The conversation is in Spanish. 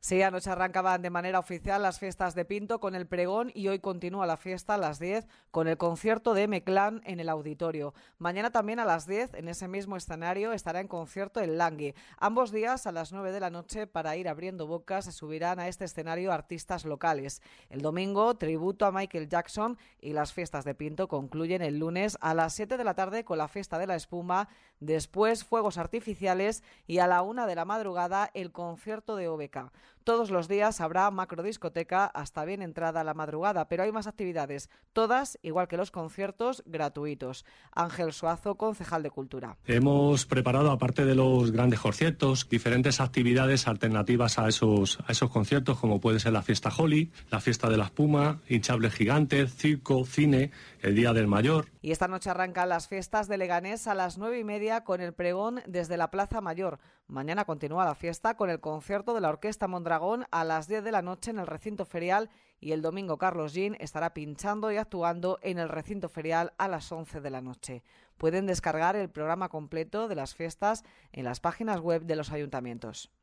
Sí, anoche arrancaban de manera oficial las fiestas de Pinto con el pregón y hoy continúa la fiesta a las 10 con el concierto de M-Clan en el auditorio. Mañana también a las 10 en ese mismo escenario estará en concierto el Langui. Ambos días a las 9 de la noche para ir abriendo bocas se subirán a este escenario artistas locales. El domingo tributo a Michael Jackson y las fiestas de Pinto concluyen el lunes a las 7 de la tarde con la fiesta de la espuma, después fuegos artificiales y a la 1 de la madrugada el concierto de OBK. Todos los días habrá macrodiscoteca hasta bien entrada la madrugada, pero hay más actividades, todas, igual que los conciertos, gratuitos. Ángel Suazo, concejal de Cultura. Hemos preparado, aparte de los grandes conciertos, diferentes actividades alternativas a esos conciertos, como puede ser la fiesta Holi, la fiesta de la espuma, hinchables gigantes, circo, cine, el Día del Mayor. Y esta noche arrancan las fiestas de Leganés a las 9:30 con el pregón desde la Plaza Mayor. Mañana continúa la fiesta con el concierto de la Orquesta Mondragón a las 10 de la noche en el recinto ferial y el domingo Carlos Jean estará pinchando y actuando en el recinto ferial a las 11 de la noche. Pueden descargar el programa completo de las fiestas en las páginas web de los ayuntamientos.